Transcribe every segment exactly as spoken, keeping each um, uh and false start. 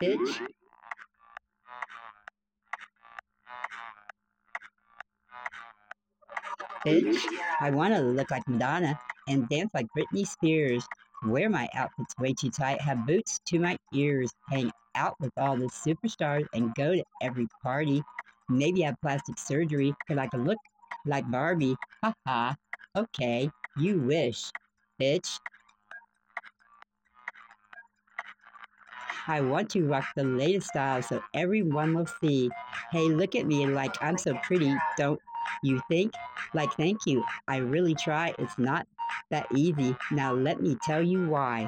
bitch. Bitch. I want to look like Madonna and dance like Britney Spears. Wear my outfits way too tight, have boots to my ears, hang out with all the superstars and go to every party. Maybe have plastic surgery because I can look like Barbie. Ha ha. Okay, you wish, bitch. I want to rock the latest style so everyone will see. Hey, look at me like I'm so pretty, don't you think? Like, thank you. I really try. It's not that easy. Now, let me tell you why.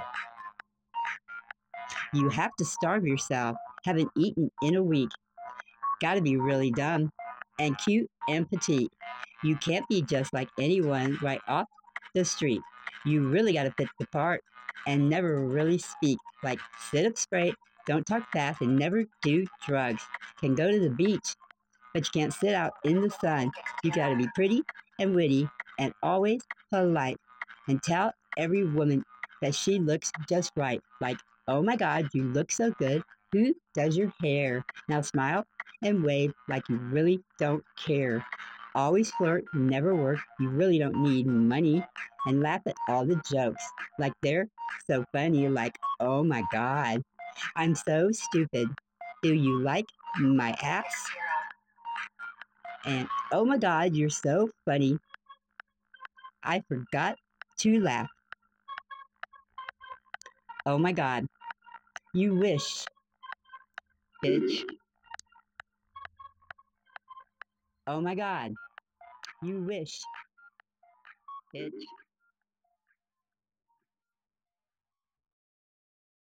You have to starve yourself. Haven't eaten in a week. Gotta be really dumb and cute and petite. You can't be just like anyone right off the street. You really gotta fit the part and never really speak. Like sit up straight, don't talk fast, and never do drugs. Can go to the beach, but you can't sit out in the sun. You gotta be pretty and witty and always polite. And tell every woman that she looks just right. Like, oh my God, you look so good. Who does your hair? Now smile and wave like you really don't care. Always flirt, never work. You really don't need money. And laugh at all the jokes. Like they're so funny. Like, oh my God, I'm so stupid. Do you like my ass? And oh my God, you're so funny. I forgot to laugh. Oh my God, you wish, bitch. Oh my God, you wish, bitch.